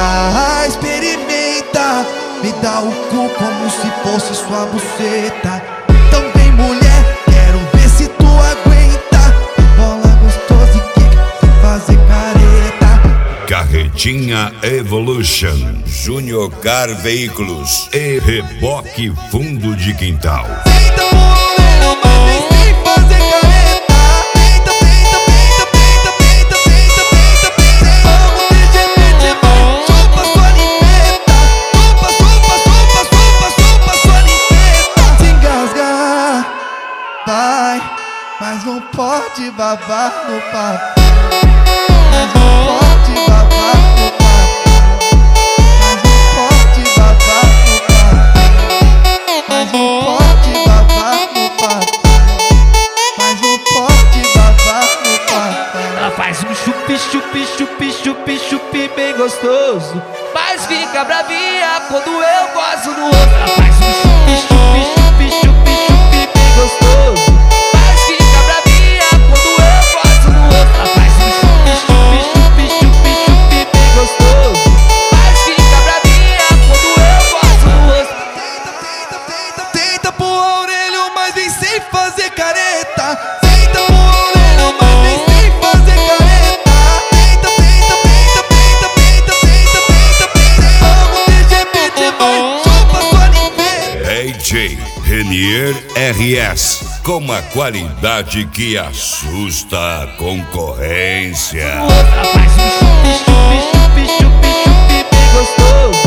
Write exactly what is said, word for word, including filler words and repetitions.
Ah, experimenta, me dá o cu como se fosse sua buceta. Então vem mulher, quero ver se tu aguenta. Bola gostosa e quica, sem fazer careta. Carretinha Evolution, Junior Car Veículos e Reboque Fundo de Quintal. Peita pro Aurélio, mas vem sem fazer careta. Peita, peita, peita, peita, peita, peita, peita, peita. Vamos D G B de mão, chupa sua limpeta. Chupa, chupa, chupa, chupa, chupa sua limpeta. Se engasga, vai, mas não pode babar no papo. Mas não pode babar no papo. Mas não pode babar no papo. Mas não pode babar no papo. Mas não pode babar no papo. Ela faz um chupi, chupi, chupi, chupi, chupi bem gostoso, mas fica bravinha quando eu gosto no rosto. Ela faz um chupi, chupi, chupi, chupi, chupi bem gostoso, mas fica bravinha quando eu gosto no rosto. Ela faz um chupi, chupi, chupi, chupi, chupi bem gostoso, mas fica bravinha quando eu gosto no rosto. Tenta, tenta, tenta, tenta pro Aurélio, mas vem sem fazer careta. Tenta pro Aurélio, mas vem sem fazer careta. Tenta, tenta, tenta, tenta, tenta, tenta, tenta, tenta. Vamos D G B de mão, chupa sua limpeta. D J Renier R S, com a qualidade que assusta a concorrência. Ela faz um chupi, chupi, chupi, chupi, chupi bem gostoso,